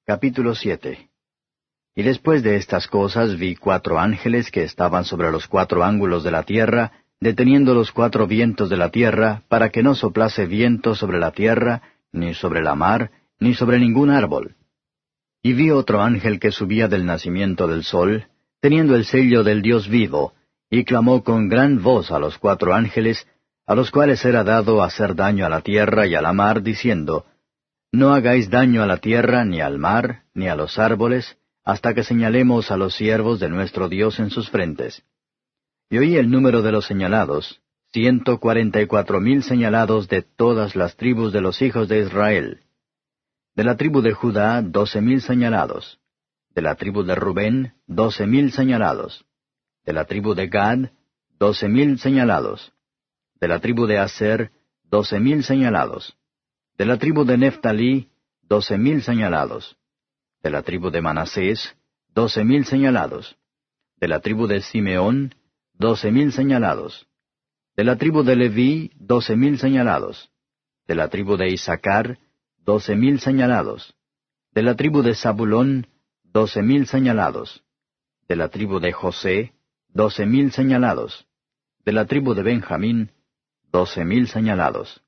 Capítulo 7. Y después de estas cosas vi 4 ángeles que estaban sobre los 4 ángulos de la tierra, deteniendo los 4 vientos de la tierra, para que no soplase viento sobre la tierra, ni sobre la mar, ni sobre ningún árbol. Y vi otro ángel que subía del nacimiento del sol, teniendo el sello del Dios vivo, y clamó con gran voz a los 4 ángeles, a los cuales era dado hacer daño a la tierra y a la mar, diciendo, No hagáis daño a la tierra, ni al mar, ni a los árboles, hasta que señalemos a los siervos de nuestro Dios en sus frentes. Y oí el número de los señalados, 144,000 señalados de todas las tribus de los hijos de Israel. De la tribu de Judá, 12,000 señalados. De la tribu de Rubén, 12,000 señalados. De la tribu de Gad, 12,000 señalados. De la tribu de Aser, 12,000 señalados. De la tribu de Neftalí, 12,000 señalados. De la tribu de Manasés, 12,000 señalados. De la tribu de Simeón, 12,000 señalados. De la tribu de Leví, 12,000 señalados. De la tribu de Issacar, 12,000 señalados. De la tribu de Zabulón, 12,000 señalados. De la tribu de José, 12,000 señalados. De la tribu de Benjamín, 12,000 señalados.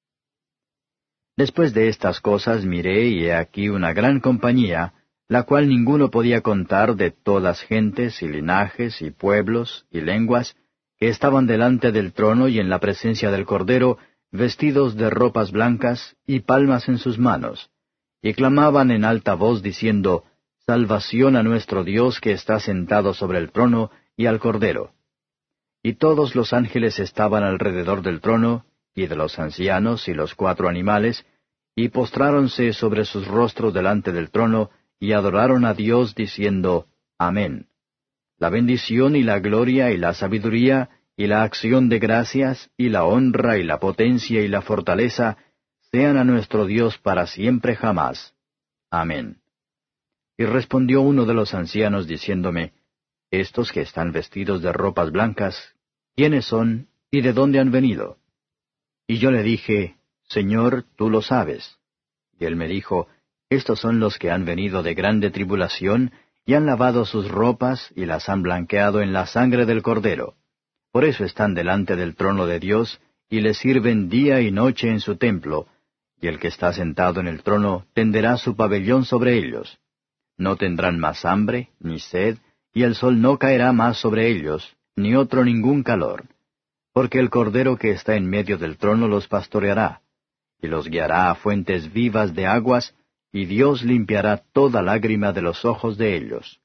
Después de estas cosas miré, y he aquí una gran compañía, la cual ninguno podía contar, de todas gentes y linajes y pueblos y lenguas, que estaban delante del trono y en la presencia del Cordero, vestidos de ropas blancas y palmas en sus manos, y clamaban en alta voz diciendo, Salvación a nuestro Dios que está sentado sobre el trono y al Cordero. Y todos los ángeles estaban alrededor del trono, y de los ancianos y los 4 animales, y postráronse sobre sus rostros delante del trono, y adoraron a Dios diciendo, Amén. La bendición y la gloria y la sabiduría y la acción de gracias y la honra y la potencia y la fortaleza sean a nuestro Dios para siempre jamás. Amén. Y respondió uno de los ancianos diciéndome, Estos que están vestidos de ropas blancas, ¿quiénes son y de dónde han venido? Y yo le dije, Señor, tú lo sabes. Y él me dijo, Estos son los que han venido de grande tribulación, y han lavado sus ropas, y las han blanqueado en la sangre del Cordero. Por eso están delante del trono de Dios, y le sirven día y noche en su templo, y el que está sentado en el trono tenderá su pabellón sobre ellos. No tendrán más hambre, ni sed, y el sol no caerá más sobre ellos, ni otro ningún calor. Porque el Cordero que está en medio del trono los pastoreará, y los guiará a fuentes vivas de aguas, y Dios limpiará toda lágrima de los ojos de ellos.